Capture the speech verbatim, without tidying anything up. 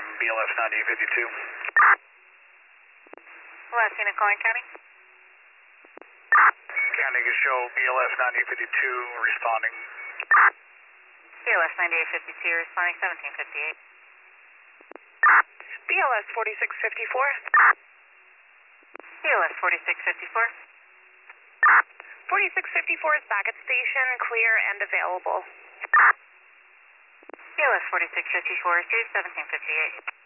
B L S ninety-eight fifty-two. Last unit calling county. County can show B L S ninety-eight fifty-two responding. B L S ninety-eight fifty-two responding seventeen fifty-eight. B L S forty-six fifty-four. B L S forty-six fifty-four. forty-six fifty-four is back at station, clear and available. B L S forty-six fifty-four, seventeen fifty-eight.